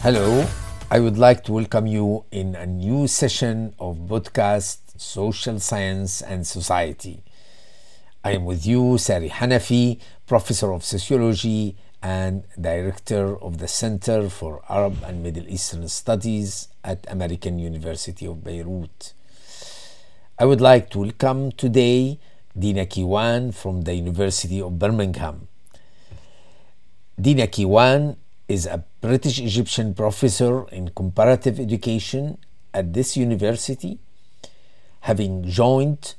Hello, I would like to welcome you in a new session of podcast Social Science and Society. I am with you, Sari Hanafi, Professor of Sociology and Director of the Center for Arab and Middle Eastern Studies at American University of Beirut. I would like to welcome today Dina Kiwan from the University of Birmingham. Dina Kiwan is a British Egyptian professor in comparative education at this university, having joined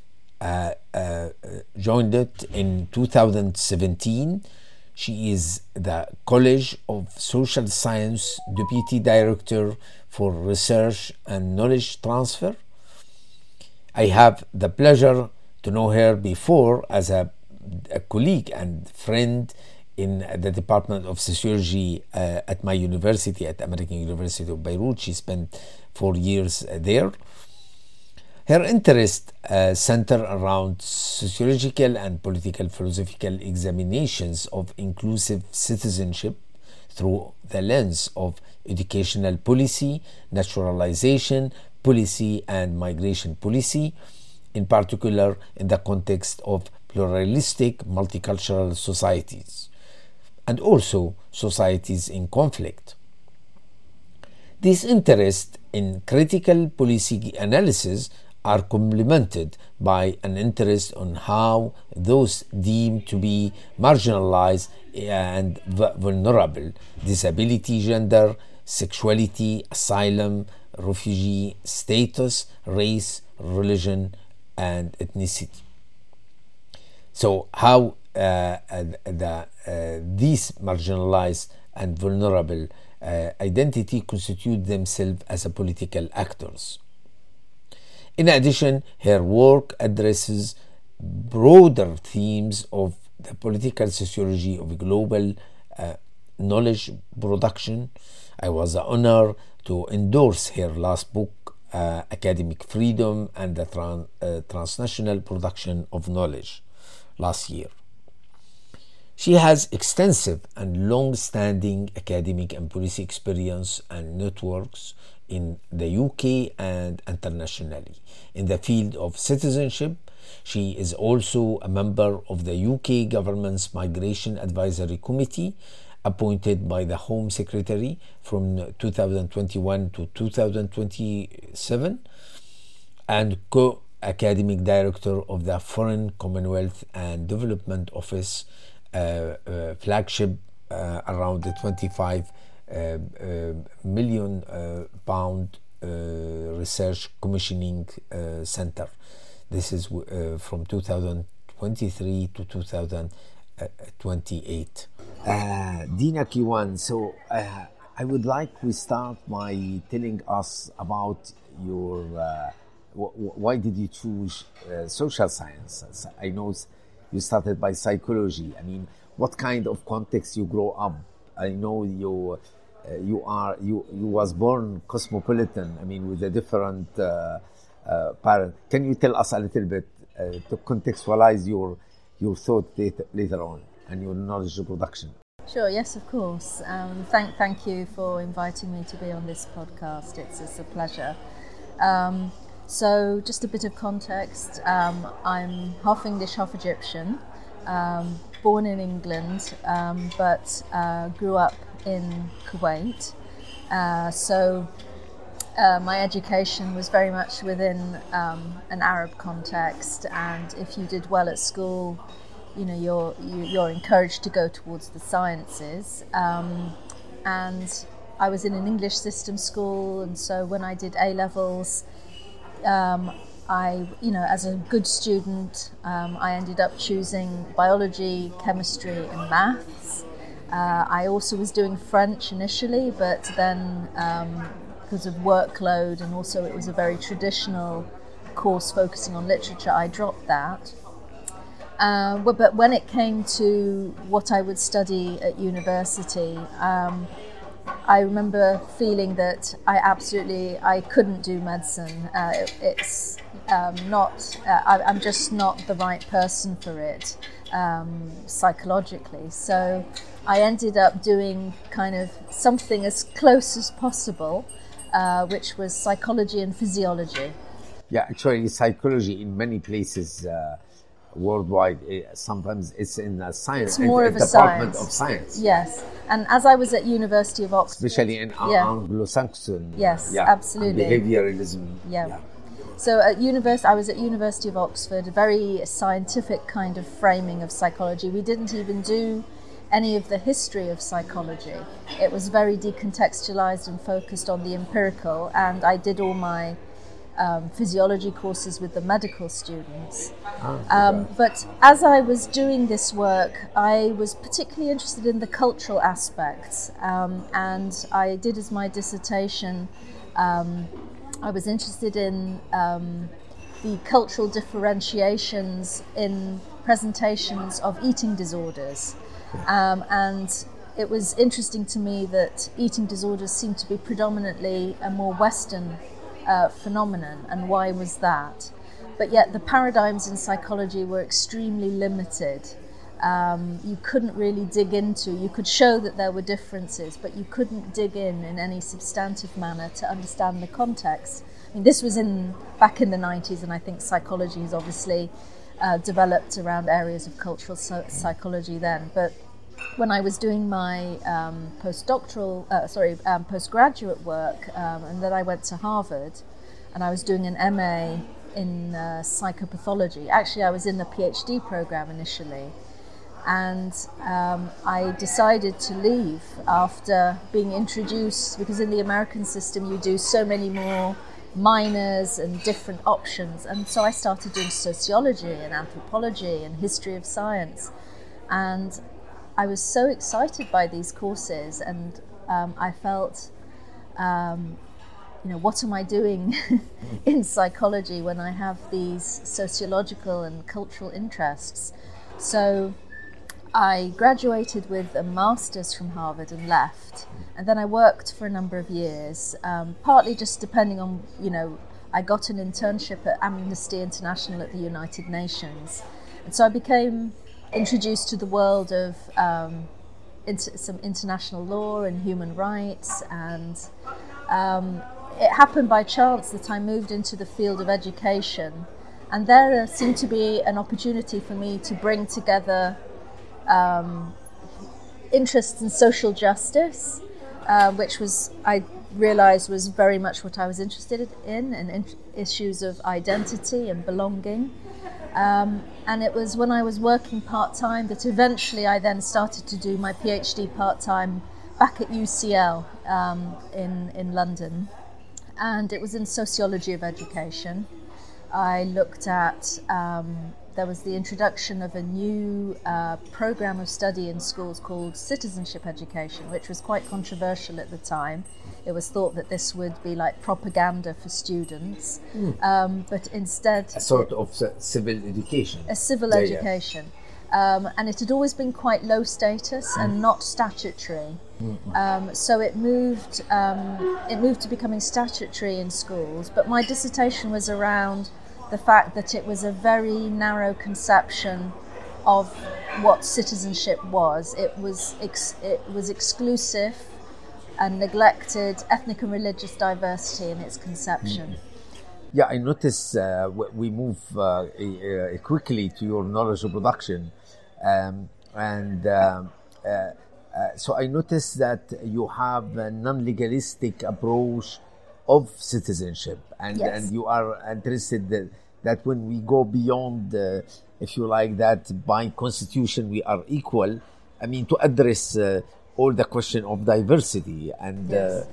it in 2017. She is the College of Social Science Deputy Director for Research and Knowledge Transfer. I have the pleasure to know her before as a colleague and friend in the Department of Sociology at my university, at American University of Beirut. She spent 4 years there. Her interests center around sociological and political philosophical examinations of inclusive citizenship through the lens of educational policy, naturalization policy, and migration policy, in particular in the context of pluralistic multicultural societies, and also societies in conflict. These interests in critical policy analysis are complemented by an interest on how those deemed to be marginalized and vulnerable, disability, gender, sexuality, asylum, refugee status, race, religion, and ethnicity. So how these marginalized and vulnerable identity constitute themselves as a political actors. In addition, her work addresses broader themes of the political sociology of global knowledge production. I was honored to endorse her last book, Academic Freedom and the Transnational Production of Knowledge, last year. She has extensive and long-standing academic and policy experience and networks in the UK and internationally. In the field of citizenship, she is also a member of the UK government's Migration Advisory Committee, appointed by the Home Secretary from 2021 to 2027, and co-academic director of the Foreign, Commonwealth and Development Office flagship around the 25 million pound research commissioning center. This is from 2023 to 2028. Dina Kiwan, so I would like we start by telling us about your why did you choose social science? I know you started by psychology. I mean, what kind of context you grow up? I know you was born cosmopolitan. I mean, with a different parent. Can you tell us a little bit to contextualize your thought later on and your knowledge production? Sure. Yes, of course. Thank you for inviting me to be on this podcast. It's a pleasure. So just a bit of context, I'm half English, half Egyptian, born in England, but grew up in Kuwait. So my education was very much within an Arab context, and if you did well at school, you know, you're encouraged to go towards the sciences. And I was in an English system school, and so when I did A-levels, as a good student, I ended up choosing biology, chemistry, and maths. I also was doing French initially, but then because of workload and also it was a very traditional course focusing on literature, I dropped that. But when it came to what I would study at university, I remember feeling that I couldn't do medicine. It's I'm just not the right person for it psychologically. So I ended up doing kind of something as close as possible, which was psychology and physiology. Yeah, actually, psychology in many places worldwide, sometimes it's in a science, It's more of a department science. of science. Yes, and as I was at University of Oxford, Especially in Anglo-Saxon. Yes, absolutely. Behavioralism. Yeah. So I was at University of Oxford, a very scientific kind of framing of psychology. We didn't even do any of the history of psychology. It was very decontextualized and focused on the empirical, and I did all my physiology courses with the medical students. But as I was doing this work, I was particularly interested in the cultural aspects, and I did as my dissertation, I was interested in the cultural differentiations in presentations of eating disorders. And it was interesting to me that eating disorders seem to be predominantly a more Western phenomenon, and why was that? But yet the paradigms in psychology were extremely limited. You couldn't really dig into, you could show that there were differences, but you couldn't dig in any substantive manner to understand the context. I mean, this was back in the 90s, and I think psychology has obviously developed around areas of cultural psychology then. But when I was doing my postgraduate work, and then I went to Harvard, and I was doing an MA in psychopathology. Actually, I was in the PhD program initially, and I decided to leave after being introduced, because in the American system you do so many more minors and different options, and so I started doing sociology and anthropology and history of science, and I was so excited by these courses, and I felt, what am I doing in psychology when I have these sociological and cultural interests? So I graduated with a master's from Harvard and left, and then I worked for a number of years, partly just depending on, I got an internship at Amnesty International at the United Nations, and so I became introduced to the world of some international law and human rights, and it happened by chance that I moved into the field of education, and there seemed to be an opportunity for me to bring together interests in social justice, which I realised was very much what I was interested in, and issues of identity and belonging. And it was when I was working part-time that eventually I then started to do my PhD part-time back at UCL in London, and it was in sociology of education. I looked at, there was the introduction of a new program of study in schools called citizenship education, which was quite controversial at the time. It was thought that this would be like propaganda for students, but instead... A sort of civil education. A civil education. And it had always been quite low status and not statutory. So it moved to becoming statutory in schools. But my dissertation was around the fact that it was a very narrow conception of what citizenship was. It was exclusive and neglected ethnic and religious diversity in its conception. Yeah, I notice we move quickly to your knowledge of production, so I noticed that you have a non-legalistic approach of citizenship, and you are interested that when we go beyond, if you like, that by constitution we are equal, I mean, to address all the question of diversity, and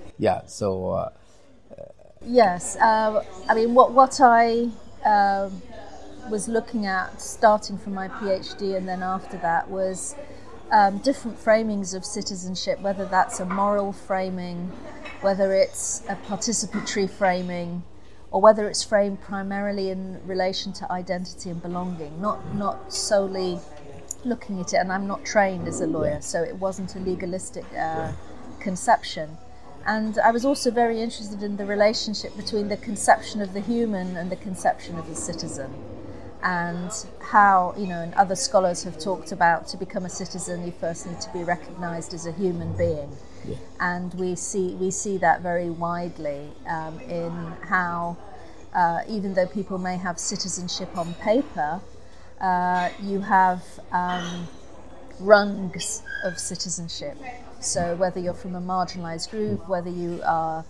Yes, I mean, what I was looking at starting from my PhD and then after that was different framings of citizenship, whether that's a moral framing, whether it's a participatory framing, or whether it's framed primarily in relation to identity and belonging, not solely looking at it. And I'm not trained as a lawyer, so it wasn't a legalistic conception. And I was also very interested in the relationship between the conception of the human and the conception of the citizen. And how, and other scholars have talked about, to become a citizen, you first need to be recognized as a human being. Yeah. And we see that very widely in how, even though people may have citizenship on paper, you have rungs of citizenship. So whether you're from a marginalized group, whether you are,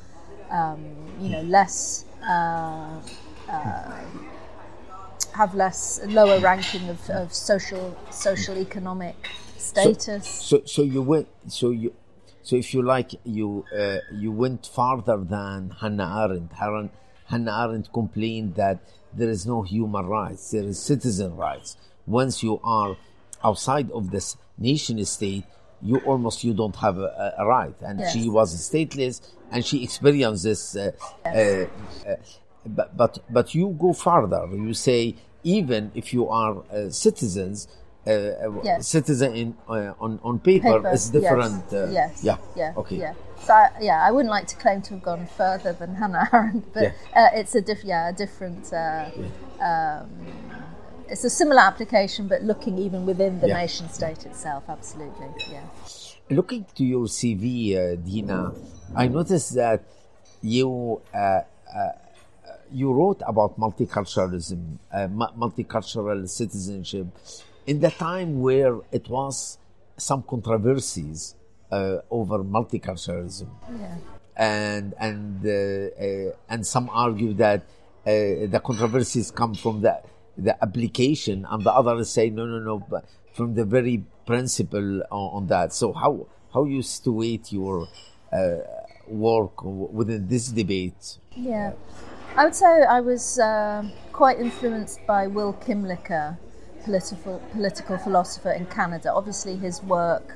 have lower ranking of social economic status. So if you like, you went farther than Hannah Arendt. Hannah Arendt complained that there is no human rights, there is citizen rights. Once you are outside of this nation state, you don't have a right. And yes. She was stateless, and she experienced this. Yes. But you go further. You say, even if you are citizens, yes. citizen on paper is different. Yes. Yeah. Okay. Yeah. So I wouldn't like to claim to have gone further than Hannah Arendt, but it's a different. It's a similar application, but looking even within the nation state itself. Absolutely. Yeah. Looking to your CV, Dina, I noticed that you wrote about multiculturalism, multicultural citizenship, in the time where it was some controversies over multiculturalism, and some argue that the controversies come from the application, and the others say no, but from the very principle on that. So how you situate your work within this debate? Yeah. I would say I was quite influenced by Will Kymlicka, political philosopher in Canada. Obviously, his work,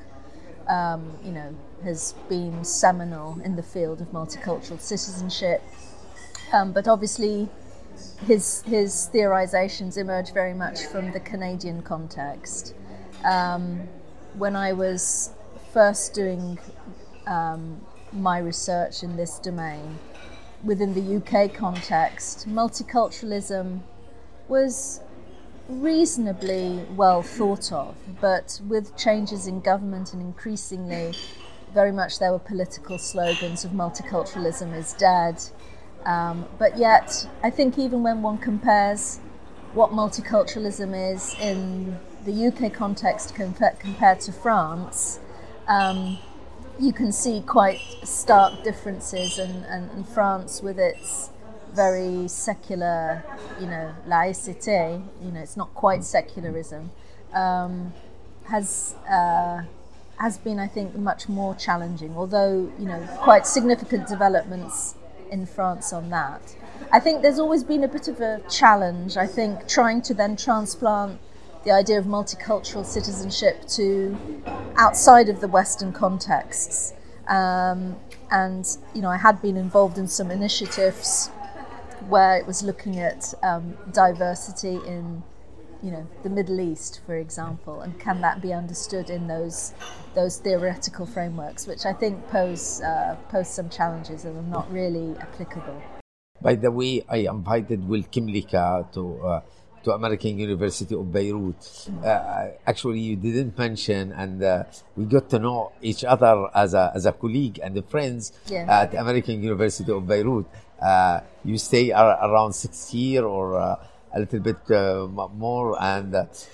has been seminal in the field of multicultural citizenship. But obviously, his theorizations emerge very much from the Canadian context. When I was first doing my research in this domain, within the UK context, multiculturalism was reasonably well thought of, but with changes in government and increasingly very much there were political slogans of multiculturalism is dead. But yet, I think even when one compares what multiculturalism is in the UK context compared to France, you can see quite stark differences, and France, with its very secular, laïcité, it's not quite secularism, has been, I think, much more challenging, although, quite significant developments in France on that. I think there's always been a bit of a challenge, I think, trying to then transplant the idea of multicultural citizenship to outside of the Western contexts. And, I had been involved in some initiatives where it was looking at diversity in, the Middle East, for example, and can that be understood in those theoretical frameworks, which I think pose some challenges and are not really applicable. By the way, I invited Will Kymlicka to American University of Beirut. Actually, you didn't mention, and we got to know each other as a colleague and friends at American University of Beirut. You stay around 6 years or a little bit more, and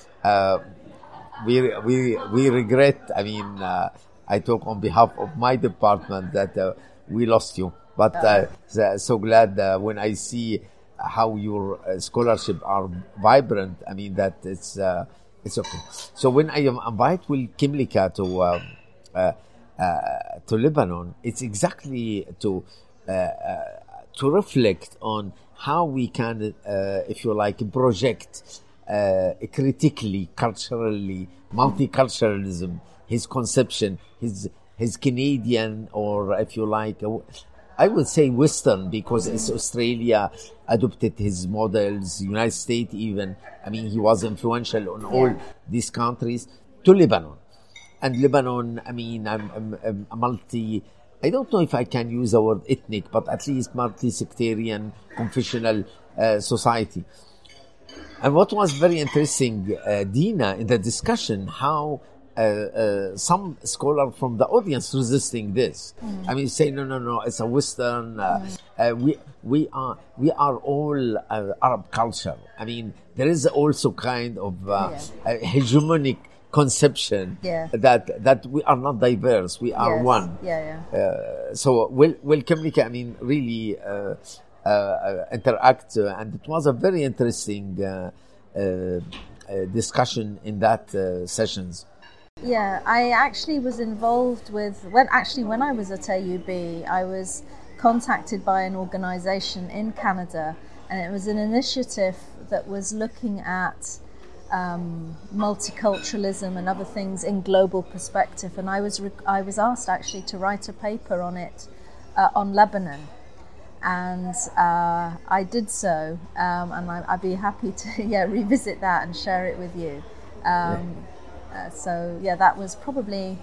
we regret. I mean, I talk on behalf of my department that we lost you. But so glad when I see how your scholarship are vibrant. I mean that it's okay. So when I invite Will Kymlicka to Lebanon, it's exactly to reflect on how we can, if you like, project critically, culturally, multiculturalism, his conception, his Canadian, or if you like, I would say Western, because it's Australia adopted his models, United States even. I mean, he was influential on all these countries, to Lebanon. And Lebanon, I mean, a I don't know if I can use the word ethnic, but at least multi-sectarian, confessional society. And what was very interesting, Dina, in the discussion, how some scholar from the audience resisting this. I mean, say no, it's a Western. We are all Arab culture. I mean, there is also kind of hegemonic conception that we are not diverse. We are one. So we'll communicate. I mean, really interact, and it was a very interesting discussion in that sessions. Yeah, I actually was involved with, when I was at AUB, I was contacted by an organisation in Canada, and it was an initiative that was looking at multiculturalism and other things in global perspective, and I was asked actually to write a paper on it, on Lebanon, and I did so, and I'd be happy to revisit that and share it with you. So that was probably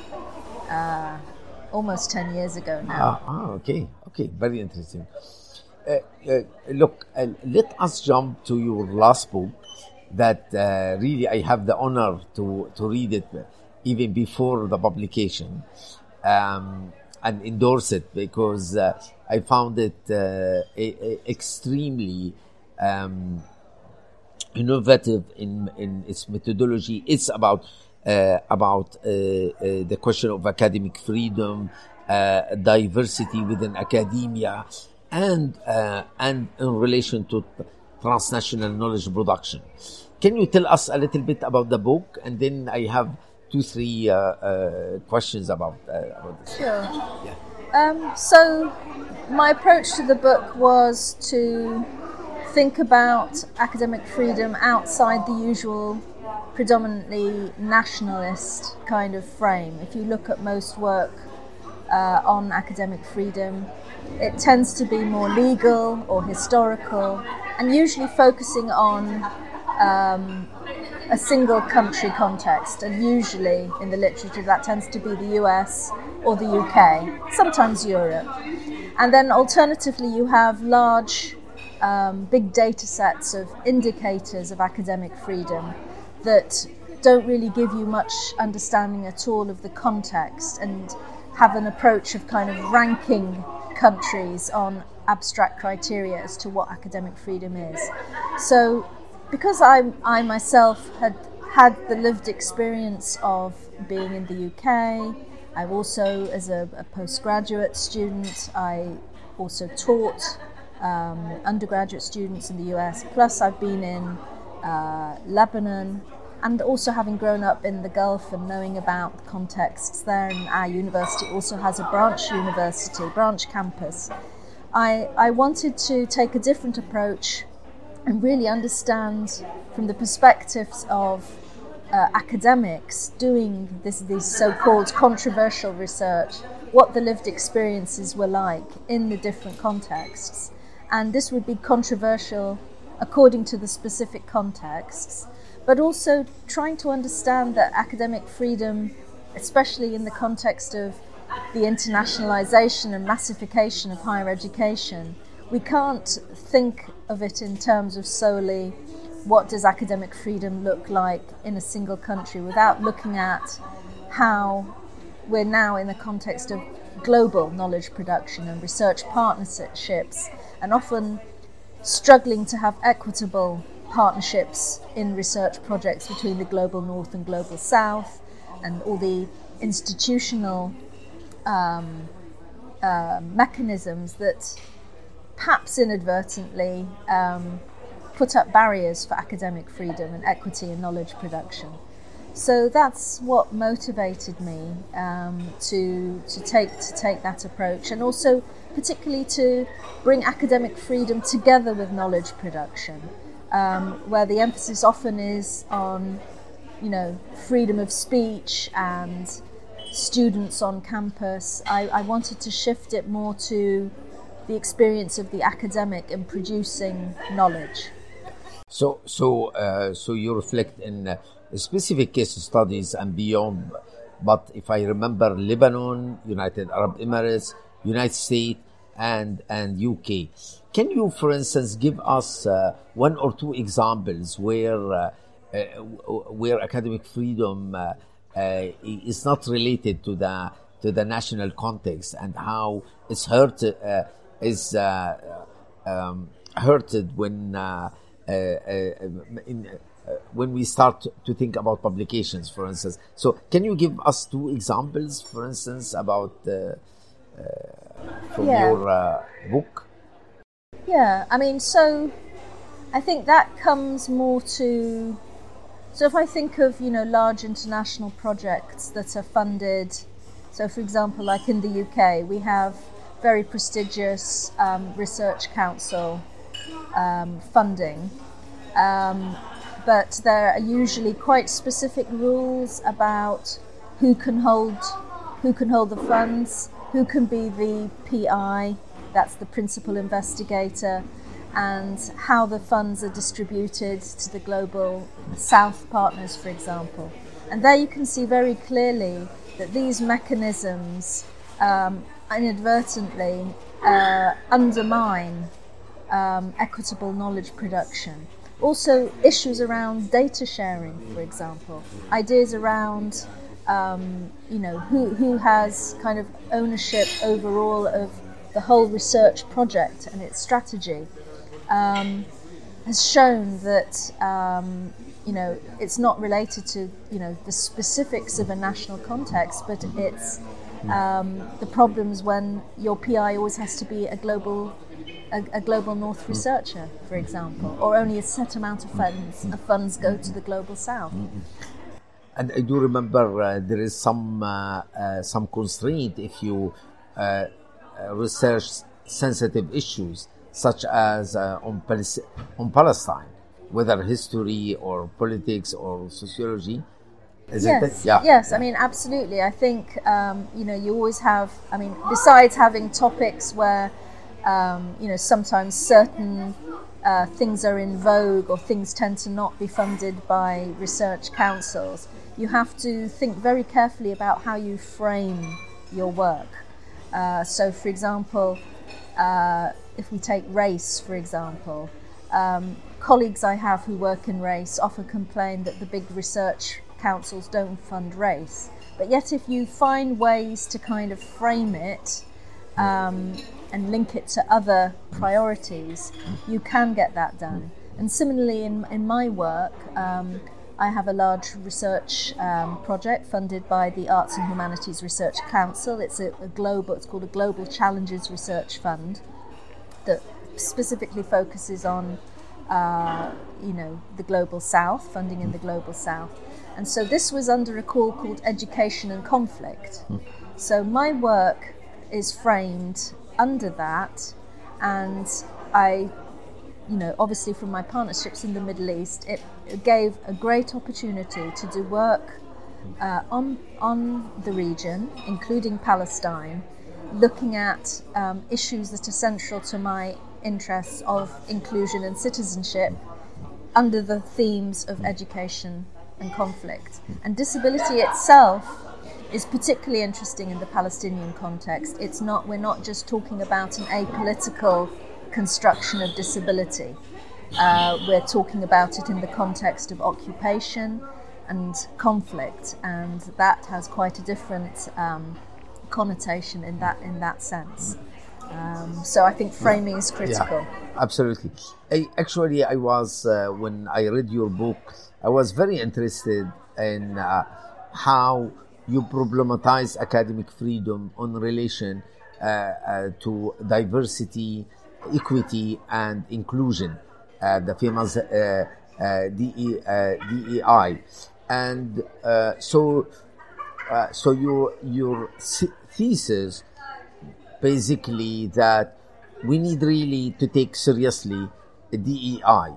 almost 10 years ago now. Okay, very interesting. Look, let us jump to your last book that really I have the honor to read it even before the publication and endorse it, because I found it extremely innovative in its methodology. It's about the question of academic freedom, diversity within academia, and in relation to transnational knowledge production. Can you tell us a little bit about the book, and then I have 2-3 questions about this. Sure. So my approach to the book was to think about academic freedom outside the usual predominantly nationalist kind of frame. If you look at most work on academic freedom, it tends to be more legal or historical, and usually focusing on a single country context, and usually in the literature that tends to be the US or the UK, sometimes Europe. And then alternatively you have large big data sets of indicators of academic freedom that don't really give you much understanding at all of the context, and have an approach of kind of ranking countries on abstract criteria as to what academic freedom is. So because I myself had the lived experience of being in the UK, I've also, as a postgraduate student, I also taught undergraduate students in the US, plus I've been in Lebanon, and also having grown up in the Gulf and knowing about the contexts there, and our university also has a branch campus. I wanted to take a different approach and really understand from the perspectives of academics doing these so-called controversial research, what the lived experiences were like in the different contexts. And this would be controversial according to the specific contexts, but also trying to understand that academic freedom, especially in the context of the internationalization and massification of higher education, we can't think of it in terms of solely what does academic freedom look like in a single country, without looking at how we're now in the context of global knowledge production and research partnerships, and often struggling to have equitable partnerships in research projects between the global north and global south, and all the institutional mechanisms that perhaps inadvertently put up barriers for academic freedom and equity in knowledge production. So that's what motivated me to take that approach, and also particularly to bring academic freedom together with knowledge production, where the emphasis often is on, freedom of speech and students on campus. I wanted to shift it more to the experience of the academic in producing knowledge. So you reflect in specific case studies and beyond but if I remember, Lebanon, United Arab Emirates, United States, and UK. Can you, for instance, give us one or two examples where academic freedom is not related to the national context, and how it's hurted when we start to think about publications, for instance? So, can you give us two examples, for instance, about from your book? Yeah, I mean, so I think that comes more to. So if I think of, large international projects that are funded, so for example, like in the UK, we have very prestigious research council funding, but there are usually quite specific rules about who can hold the funds, who can be the PI, that's the principal investigator, and how the funds are distributed to the global South partners, for example. And there you can see very clearly that these mechanisms inadvertently undermine equitable knowledge production. Also, issues around data sharing, for example, ideas around who has kind of ownership overall of the whole research project and its strategy. Has shown that it's not related to the specifics of a national context, but it's the problems when your PI always has to be a global North researcher, for example, or only a set amount of funds go to the global South. And I do remember there is some constraint if you research sensitive issues, such as on Palestine, whether history or politics or sociology. Yes. I mean, absolutely. I think you always have. I mean, besides having topics where sometimes certain things are in vogue or things tend to not be funded by research councils, you have to think very carefully about how you frame your work. So, for example, if we take race, for example, colleagues I have who work in race often complain that the big research councils don't fund race. But yet if you find ways to kind of frame it and link it to other priorities, you can get that done. And similarly in my work, I have a large research project funded by the Arts and Humanities Research Council. It's it's called a Global Challenges Research Fund that specifically focuses on the global South, funding in the global South. And so this was under a call called Education and Conflict. So my work is framed under that, and I, obviously from my partnerships in the Middle East, it gave a great opportunity to do work on the region, including Palestine, looking at issues that are central to my interests of inclusion and citizenship under the themes of education and conflict. And disability itself is particularly interesting in the Palestinian context. We're not just talking about an apolitical construction of disability. We're talking about it in the context of occupation and conflict, and that has quite a different connotation in that sense. So I think framing is critical. Yeah, absolutely. I was when I read your book, I was very interested in how you problematize academic freedom in relation to diversity, equity, and inclusion, the famous DEI, and so your thesis basically that we need really to take seriously DEI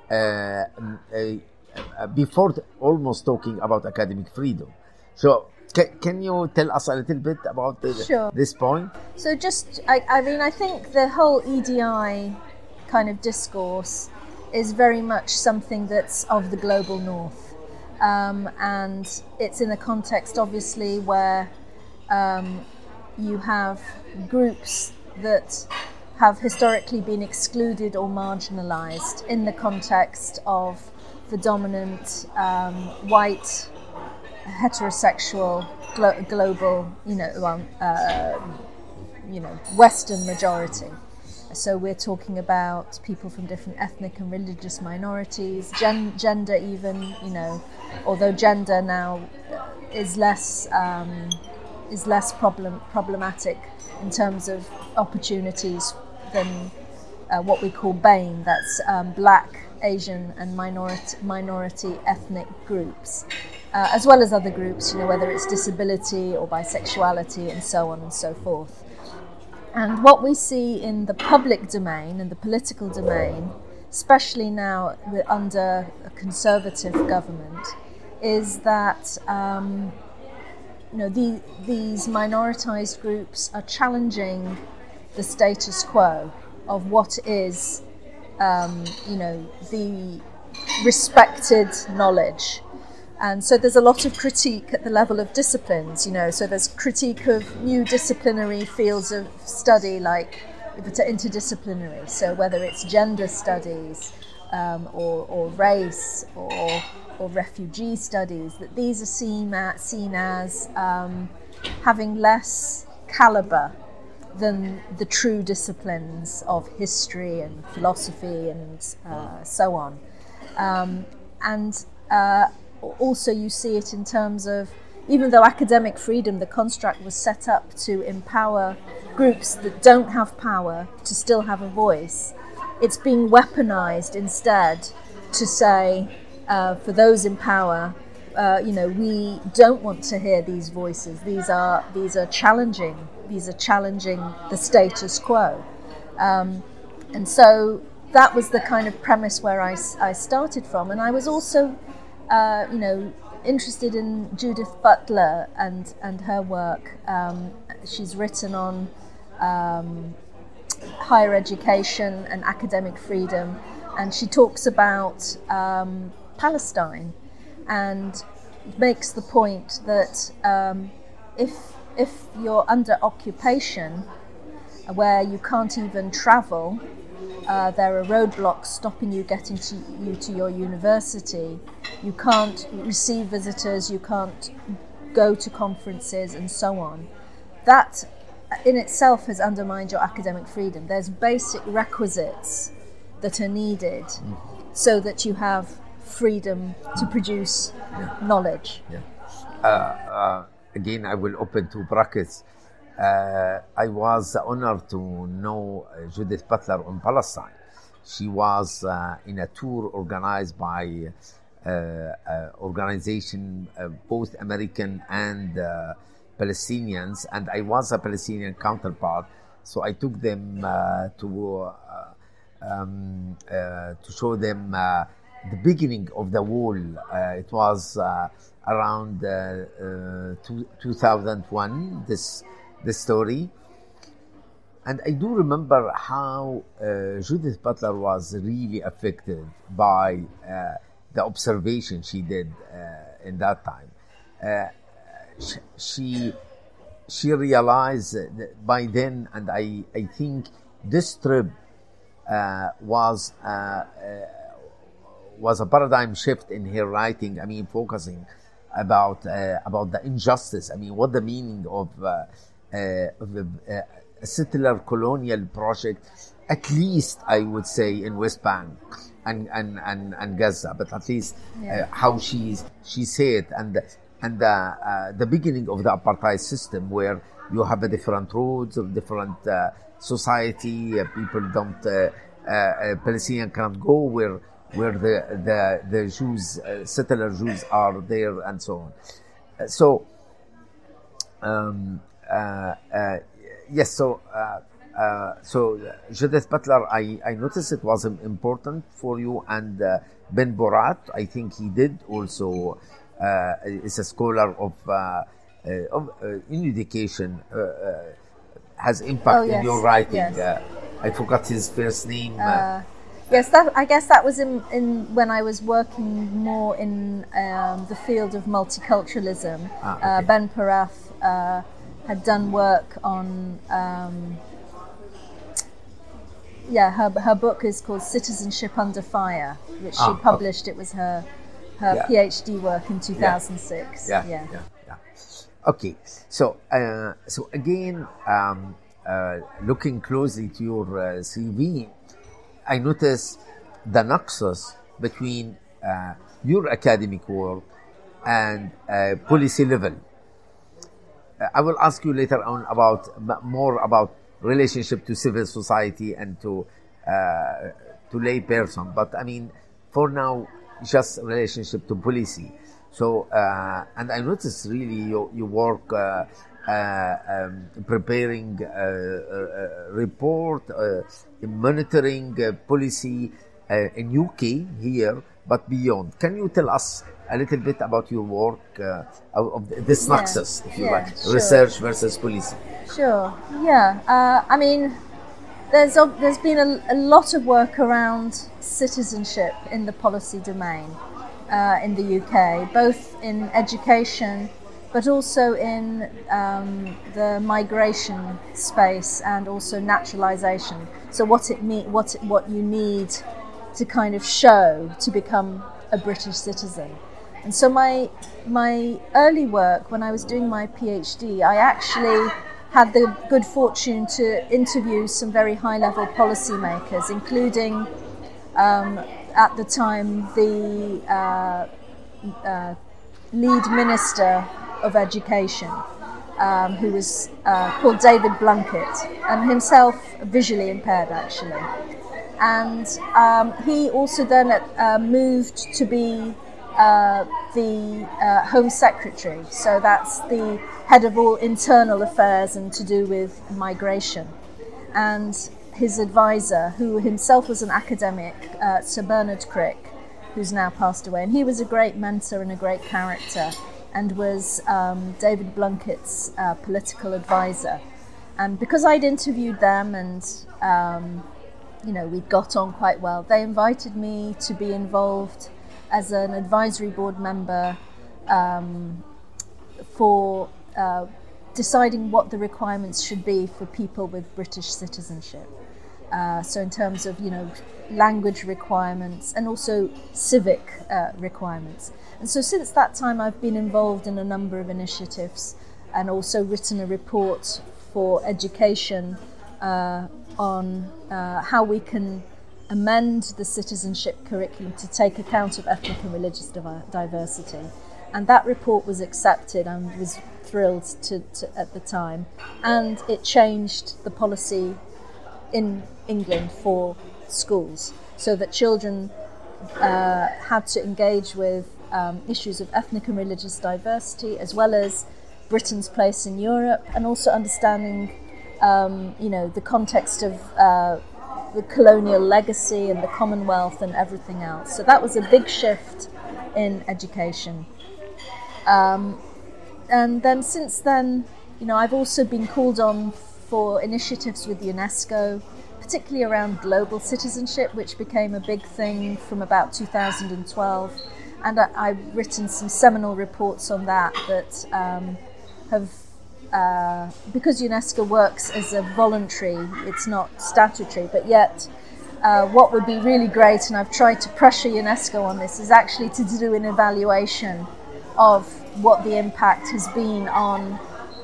before almost talking about academic freedom. So can you tell us a little bit about this point? So I think the whole EDI kind of discourse is very much something that's of the global north. and it's in a context, obviously, where you have groups that have historically been excluded or marginalized in the context of the dominant white heterosexual global, Western majority. So we're talking about people from different ethnic and religious minorities, gender even, although gender now is less problematic in terms of opportunities than what we call BAME, that's Black, Asian and minority ethnic groups, as well as other groups, whether it's disability or bisexuality and so on and so forth. And what we see in the public domain and the political domain, especially now under a conservative government, is that these minoritized groups are challenging the status quo of what is, the respected knowledge. And so there's a lot of critique at the level of disciplines, so there's critique of new disciplinary fields of study, like interdisciplinary, so whether it's gender studies or race or refugee studies, that these are seen as having less caliber than the true disciplines of history and philosophy and so on. Also you see it in terms of, even though academic freedom, the construct was set up to empower groups that don't have power to still have a voice, it's being weaponized instead to say, for those in power, we don't want to hear these voices. These are challenging the status quo. And so that was the kind of premise where I started from. And I was also interested in Judith Butler and her work. She's written on higher education and academic freedom, and she talks about Palestine and makes the point that if you're under occupation where you can't even travel, there are roadblocks stopping you getting to your university. You can't receive visitors, you can't go to conferences and so on. That in itself has undermined your academic freedom. There's basic requisites that are needed so that you have freedom to produce knowledge. Again, I will open two brackets. I was honored to know Judith Butler on Palestine. She was in a tour organized by organization, both American and Palestinians, and I was a Palestinian counterpart, so I took them to show them the beginning of the wall. It was around 2001, this story. And I do remember how Judith Butler was really affected by the observation she did in that time. She realized by then, and I think this trip was a paradigm shift in her writing. I mean, focusing about the injustice. I mean, what the meaning of a settler colonial project, at least I would say in West Bank and Gaza, but at least how she said, and the beginning of the apartheid system, where you have a different roads of different society. People don't Palestinian can't go where the Jews, settler Jews are there, and so on. So Judith Butler, I noticed it was important for you, and Ben Borat, I think he did also, is a scholar of in education, has impact in your writing. Yes. I forgot his first name. Yes, I guess that was in when I was working more in the field of multiculturalism. Okay. Ben Parath had done work on, her book is called Citizenship Under Fire, which she published. Okay. It was her PhD work in 2006. Yeah. Okay, so again, looking closely to your CV, I noticed the nexus between your academic work and policy level. I will ask you later on more about relationship to civil society and to lay person. But I mean, for now, just relationship to policy. So, and I noticed really you work preparing a report, monitoring policy in UK here, but beyond. Can you tell us a little bit about your work of this nexus, if you like, sure. Research versus policy? Sure. Yeah. I mean, there's been a lot of work around citizenship in the policy domain in the UK, both in education, but also in the migration space and also naturalisation. So what you need to kind of show to become a British citizen. And so my early work, when I was doing my PhD, I actually had the good fortune to interview some very high-level policymakers, including at the time the lead minister of education, who was called David Blunkett, and himself visually impaired actually. And he also then moved to be the Home Secretary, so that's the head of all internal affairs and to do with migration. And his advisor, who himself was an academic, Sir Bernard Crick, who's now passed away, and he was a great mentor and a great character, and was David Blunkett's political advisor. And because I'd interviewed them and we got on quite well, they invited me to be involved as an advisory board member for deciding what the requirements should be for people with British citizenship. So in terms of, language requirements and also civic requirements. And so since that time, I've been involved in a number of initiatives and also written a report for education on how we can amend the citizenship curriculum to take account of ethnic and religious diversity. And that report was accepted and was thrilled to at the time. And it changed the policy in England for schools so that children had to engage with issues of ethnic and religious diversity, as well as Britain's place in Europe, and also understanding the context of the colonial legacy and the Commonwealth and everything else. So that was a big shift in education. And then since then, I've also been called on for initiatives with UNESCO, particularly around global citizenship, which became a big thing from about 2012. And I've written some seminal reports on that have, because UNESCO works as a voluntary, it's not statutory, but yet what would be really great, and I've tried to pressure UNESCO on this, is actually to do an evaluation of what the impact has been on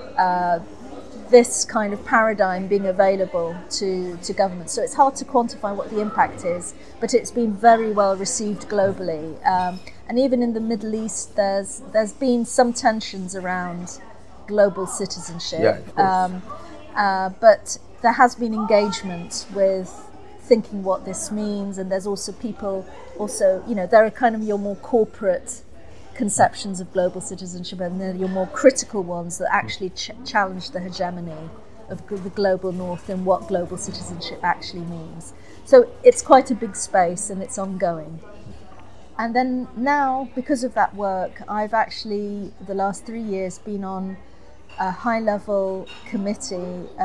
this kind of paradigm being available to governments. So it's hard to quantify what the impact is, but it's been very well received globally. And even in the Middle East, there's been some tensions around global citizenship. But there has been engagement with thinking what this means, and there's also people, there are kind of your more corporate conceptions of global citizenship, and then your more critical ones that actually challenge the hegemony of the global north and what global citizenship actually means. So it's quite a big space and it's ongoing. And then now, because of that work, I've actually, the last 3 years, been on a high-level committee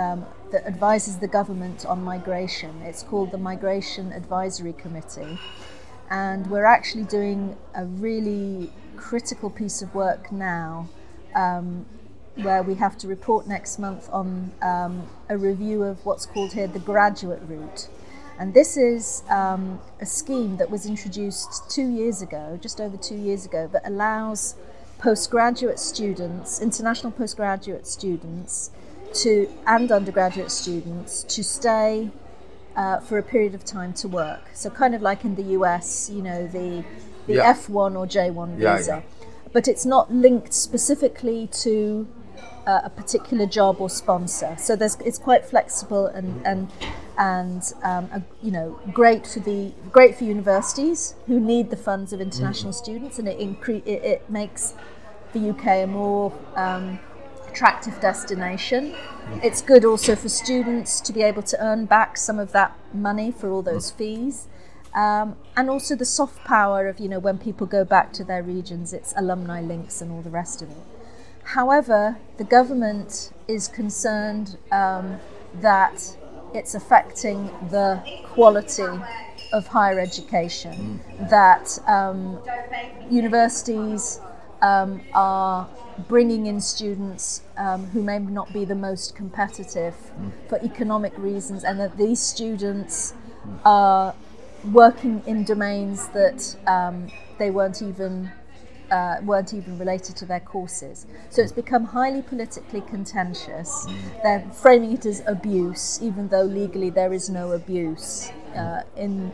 that advises the government on migration. It's called the Migration Advisory Committee, and we're actually doing a really critical piece of work now, where we have to report next month on a review of what's called here the graduate route. And this is a scheme that was introduced 2 years ago, just over 2 years ago, that allows postgraduate students, international postgraduate students, and undergraduate students to stay for a period of time to work. So kind of like in the US, you know, the F1 or J1 visa. But it's not linked specifically to a particular job or sponsor. So it's quite flexible and you know, great for universities who need the funds of international students, and it makes the UK a more attractive destination. It's good also for students to be able to earn back some of that money for all those fees. And also the soft power of, you know, when people go back to their regions, it's alumni links and all the rest of it. However, the government is concerned that it's affecting the quality of higher education, that universities are bringing in students who may not be the most competitive for economic reasons, and that these students are working in domains that they weren't even related to their courses. So it's become highly politically contentious. They're framing it as abuse, even though legally there is no abuse in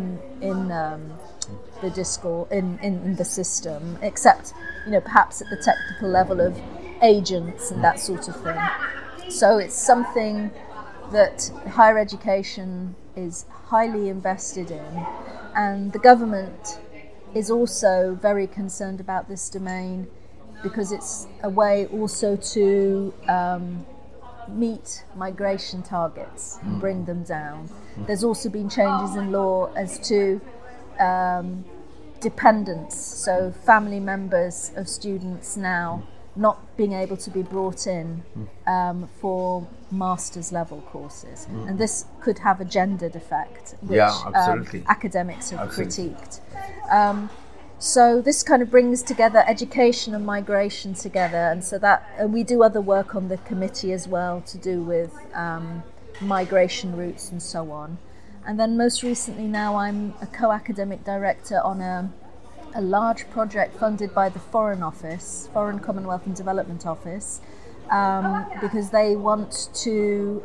the discourse in the system, except, you know, perhaps at the technical level of agents and that sort of thing. So it's something that higher education is highly invested in, and the government is also very concerned about this domain because it's a way also to meet migration targets and bring them down. There's also been changes in law as to dependents, so family members of students now not being able to be brought in for master's level courses. And this could have a gendered effect, which academics have critiqued. So this kind of brings together education and migration together, and so that we do other work on the committee as well to do with migration routes and so on. And then most recently now I'm a co-academic director on a large project funded by the Foreign Office, Foreign Commonwealth and Development Office, because they want to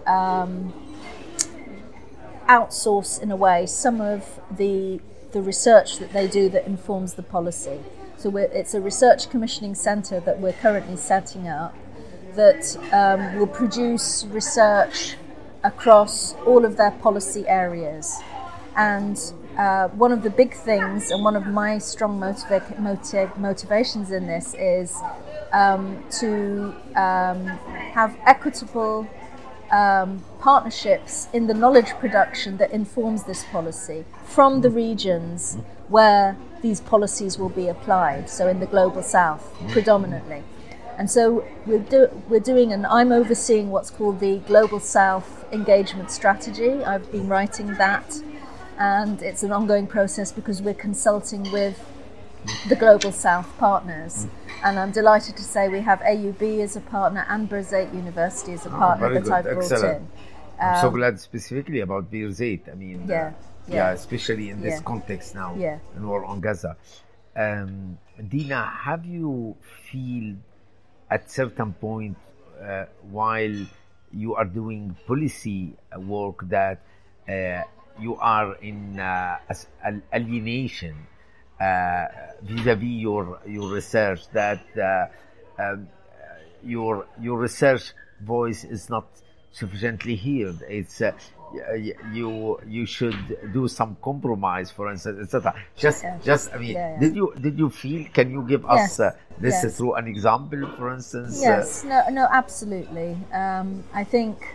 outsource, in a way, some of the research that they do that informs the policy. So it's a research commissioning centre that we're currently setting up that will produce research across all of their policy areas. And one of the big things, and one of my strong motivations in this, is to have equitable partnerships in the knowledge production that informs this policy from the regions where these policies will be applied, so in the Global South predominantly. And so we're doing, and I'm overseeing what's called the Global South Engagement Strategy. I've been writing that, and it's an ongoing process because we're consulting with the Global South partners. And I'm delighted to say we have AUB as a partner and Birzeit University as a partner that I've brought in. I'm so glad specifically about Birzeit. I mean, especially in this context now, in war on Gaza. Dina, have you feel at certain point while you are doing policy work that you are in alienation vis-a-vis your research, that your research voice is not sufficiently heard? It's you should do some compromise, for instance, etc. I mean, did you feel? Can you give us this through an example, for instance? Yes, no, absolutely. I think.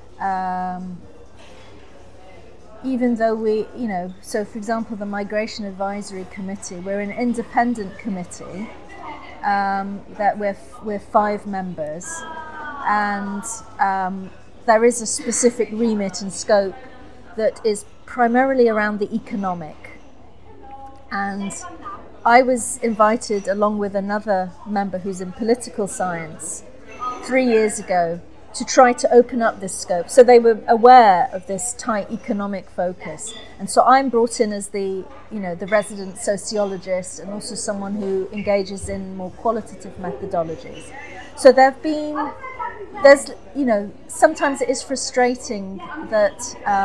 Even though we, so for example, the Migration Advisory Committee, we're an independent committee that we're 5 members, and there is a specific remit and scope that is primarily around the economic. And I was invited, along with another member who's in political science, 3 years ago, to try to open up this scope. So they were aware of this tight economic focus. And so I'm brought in as the resident sociologist and also someone who engages in more qualitative methodologies. So sometimes it is frustrating that,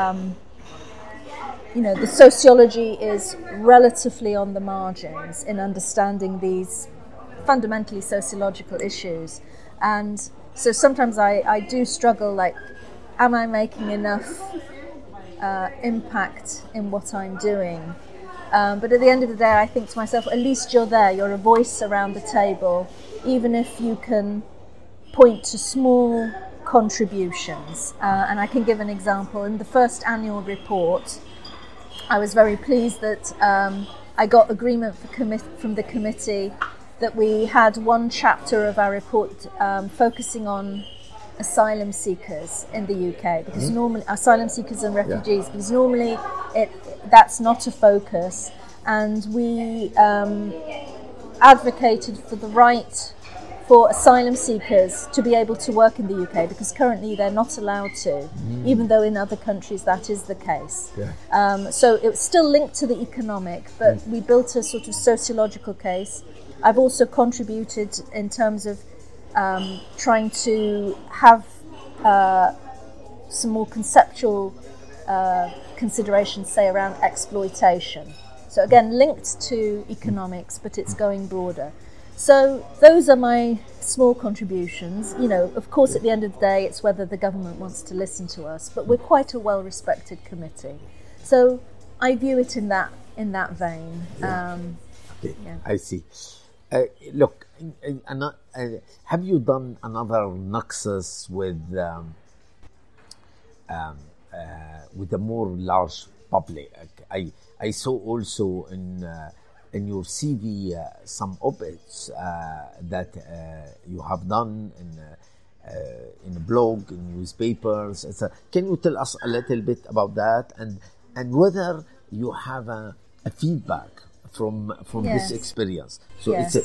the sociology is relatively on the margins in understanding these fundamentally sociological issues. And so sometimes I do struggle, like, am I making enough impact in what I'm doing? But at the end of the day, I think to myself, at least you're there, you're a voice around the table, even if you can point to small contributions. And I can give an example. In the first annual report, I was very pleased that I got agreement from the committee that we had one chapter of our report focusing on asylum seekers in the UK, because normally asylum seekers and refugees, because normally that's not a focus, and we advocated for the right for asylum seekers to be able to work in the UK, because currently they're not allowed to, even though in other countries that is the case. So it was still linked to the economic, but we built a sort of sociological case. I've also contributed in terms of trying to have some more conceptual considerations, say, around exploitation. So again, linked to economics, but it's going broader. So those are my small contributions. Of course, at the end of the day, it's whether the government wants to listen to us, but we're quite a well-respected committee. So I view it in that vein. I see. Look, have you done another Naxos with a more large public? I saw also in your CV some op-eds that you have done in a blog, in newspapers, etc. Can you tell us a little bit about that, and whether you have a feedback from this experience? So it's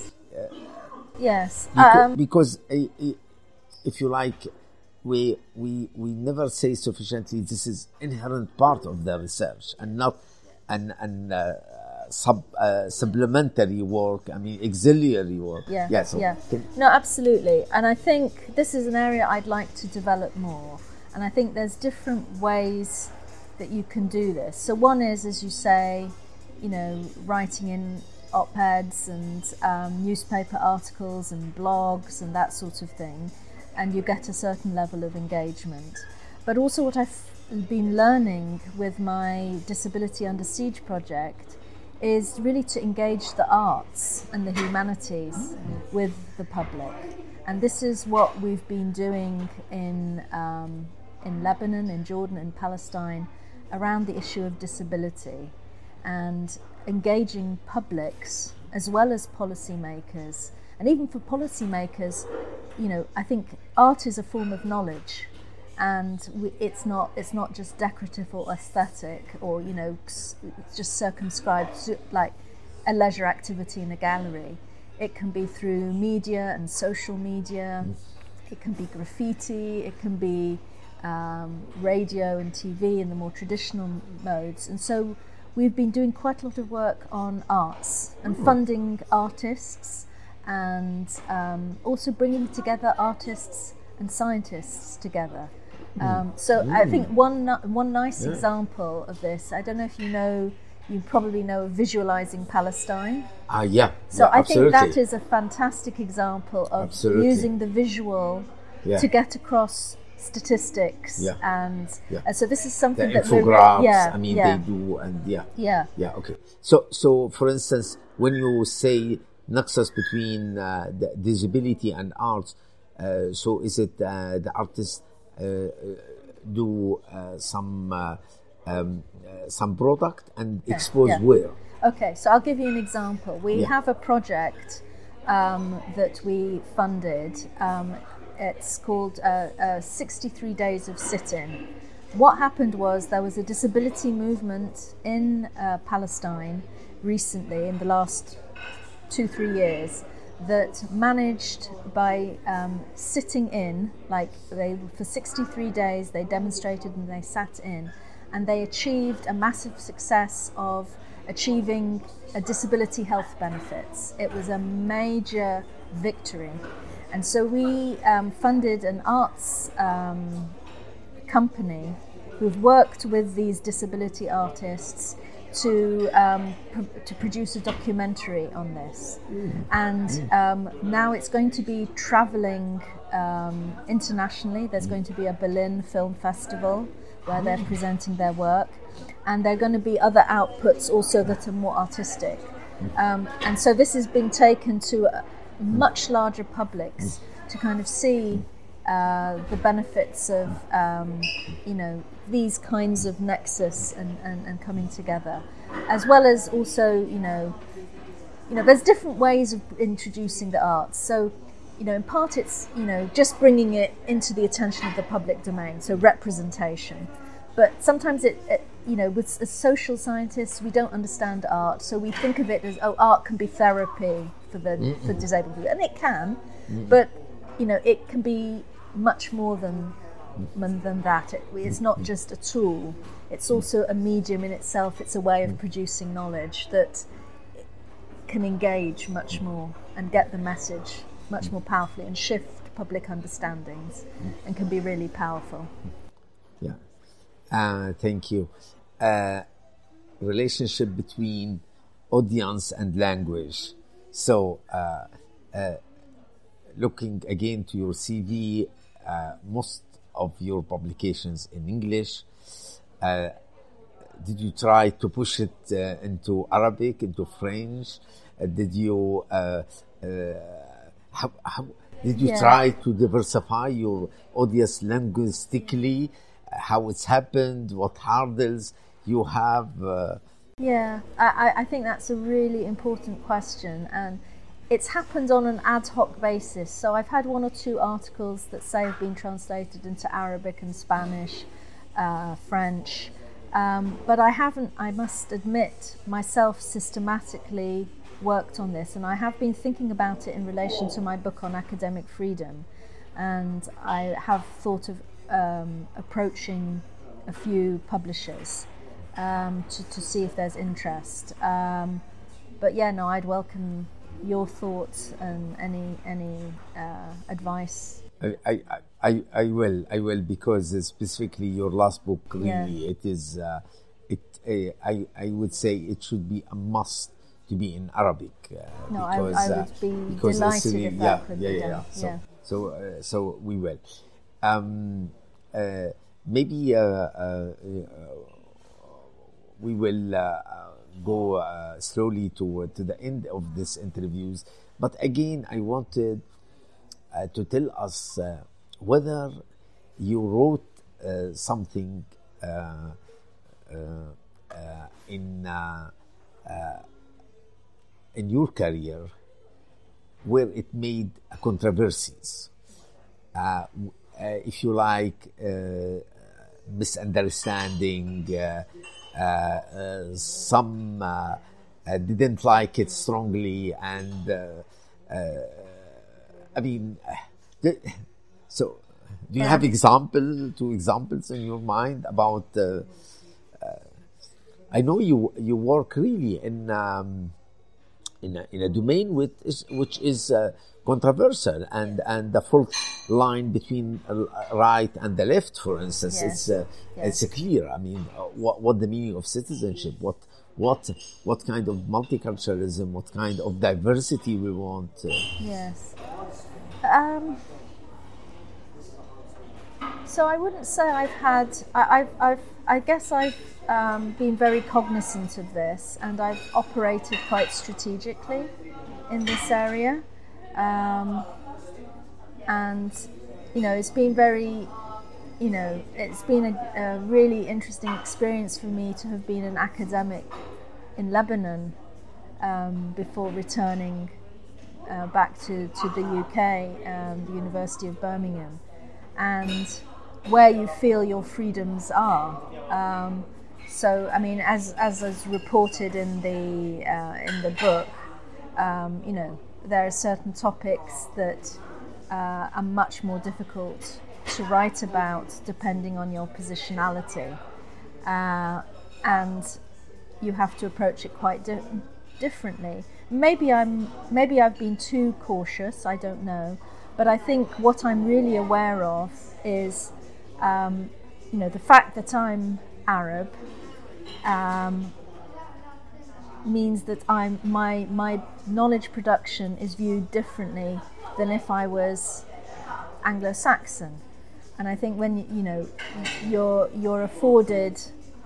because if you like, we never say sufficiently, this is inherent part of the research and not supplementary work, auxiliary work. No, absolutely. And I think this is an area I'd like to develop more. And I think there's different ways that you can do this. So one is, as you say, writing in op-eds and newspaper articles and blogs and that sort of thing, and you get a certain level of engagement. But also what I've been learning with my Disability Under Siege project is really to engage the arts and the humanities with the public. And this is what we've been doing in Lebanon, in Jordan, in Palestine, around the issue of disability, and engaging publics as well as policymakers. And even for policymakers, I think art is a form of knowledge, and it's not just decorative or aesthetic, or just circumscribed to like a leisure activity in a gallery. It can be through media and social media. It can be graffiti. It can be radio and TV in the more traditional modes. And so we've been doing quite a lot of work on arts and funding artists, and also bringing together artists and scientists together. I think one nice example of this, I don't know if you probably know of Visualizing Palestine. So I think that is a fantastic example of using the visual to get across statistics, and so this is something that infographs, they do, and okay. So for instance, when you say nexus between the disability and arts, so is it the artists do some product and expose where? Okay, so I'll give you an example. We have a project that we funded It's called 63 Days of Sit-In. What happened was there was a disability movement in Palestine recently, in the last 2-3 years, that managed by sitting in, like for 63 days they demonstrated and they sat in, and they achieved a massive success of achieving a disability health benefits. It was a major victory. And so we funded an arts company who've worked with these disability artists to produce a documentary on this. And now it's going to be traveling internationally. There's going to be a Berlin Film Festival where they're presenting their work, and there are going to be other outputs also that are more artistic. And so this is being taken to much larger publics to kind of see the benefits of these kinds of nexus and coming together, as well as also there's different ways of introducing the arts. So in part it's just bringing it into the attention of the public domain, so representation. But sometimes it with as social scientists, we don't understand art, so we think of it as art can be therapy for disabled people, and it can, but it can be much more than that. It's not just a tool, it's also a medium in itself. It's a way of producing knowledge that can engage much more and get the message much more powerfully and shift public understandings, and can be really powerful. Thank you. Relationship between audience and language. So looking again to your CV, most of your publications in English. Did you try to push it into Arabic, into French? Did you try to diversify your audience linguistically? How it's happened? What hurdles you have? I think that's a really important question, and it's happened on an ad hoc basis. So I've had 1 or 2 articles that say have been translated into Arabic and Spanish, French, but I haven't, I must admit, myself systematically worked on this, and I have been thinking about it in relation to my book on academic freedom, and I have thought of approaching a few publishers to see if there's interest. But I'd welcome your thoughts and any advice. I will, because specifically your last book, really, it is. I would say it should be a must to be in Arabic. I would be delighted if that could be done. So we will. Maybe we will go slowly to the end of this interviews. But again, I wanted to tell us whether you wrote something in your career where it made controversies. If you like, misunderstanding, some didn't like it strongly, and so do you have two examples in your mind about? I know you work really in a domain which is controversial, and the fault line between right and the left, for instance, it's clear. I mean, what the meaning of citizenship, what kind of multiculturalism, what kind of diversity we want. Yes. So I wouldn't say I've had. I guess I've been very cognizant of this, and I've operated quite strategically in this area. And it's been very, it's been a really interesting experience for me to have been an academic in Lebanon before returning back to the UK, the University of Birmingham, and where you feel your freedoms are. So, I mean, as is reported in the book, you know, there are certain topics that are much more difficult to write about depending on your positionality, and you have to approach it quite differently. Maybe I've been too cautious, I don't know, but I think what I'm really aware of is, you know, the fact that I'm Arab means that my knowledge production is viewed differently than if I was Anglo-Saxon. And I think when you know you're afforded,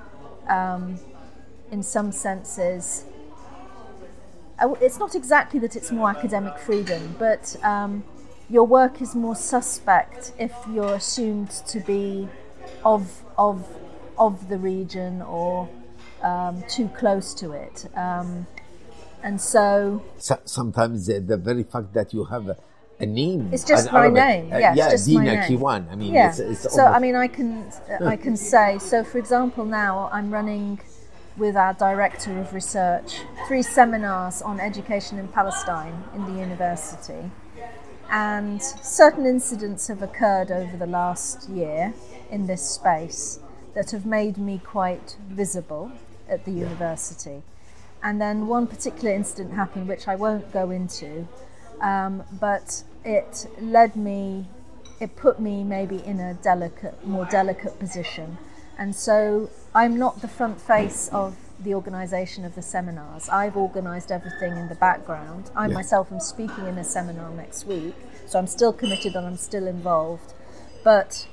in some senses, it's not exactly that it's more academic freedom, but your work is more suspect if you're assumed to be of the region or too close to it, and so sometimes the very fact that you have a name, it's just my Arabic, name. Yes, yeah, just Dina my name. Kiwan. I mean, yeah. it's So I mean, I can say. So, for example, now I'm running with our director of research 3 seminars on education in Palestine in the university, and certain incidents have occurred over the last year in this space that have made me quite visible at the university. And then one particular incident happened, which I won't go into, but it put me maybe in a more delicate position. And so I'm not the front face of the organisation of the seminars. I've organised everything in the background. I myself am speaking in a seminar next week, so I'm still committed and I'm still involved. But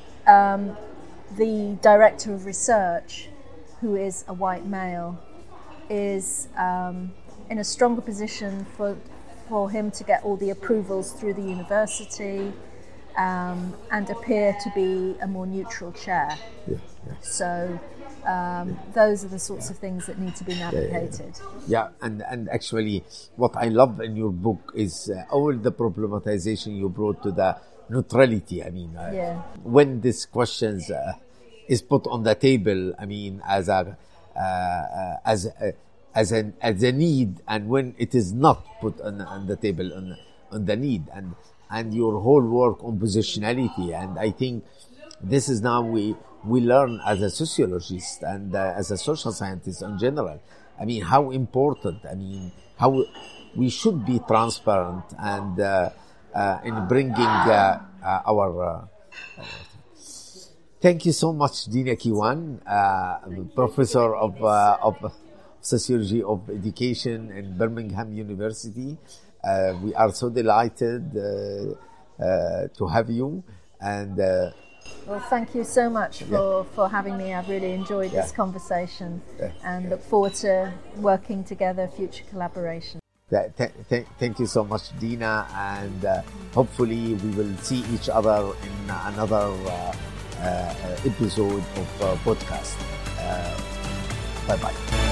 the director of research, who is a white male, is in a stronger position for him to get all the approvals through the university, and appear to be a more neutral chair. So those are the sorts of things that need to be navigated. Yeah, and actually what I love in your book is all the problematization you brought to the neutrality. I mean, when these questions is put on the table, I mean, as a need, and when it is not put on the table on the need, and your whole work on positionality. And I think this is now we learn as a sociologist and as a social scientist in general. I mean, how important, I mean, how we should be transparent and in bringing our... Thank you so much, Dina Kiwan, Professor of Sociology of Education in Birmingham University. We are so delighted to have you. And well, thank you so much for having me. I've really enjoyed this conversation and look forward to working together, future collaboration. Thank you so much, Dina, and hopefully we will see each other in another episode of podcast. Bye-bye.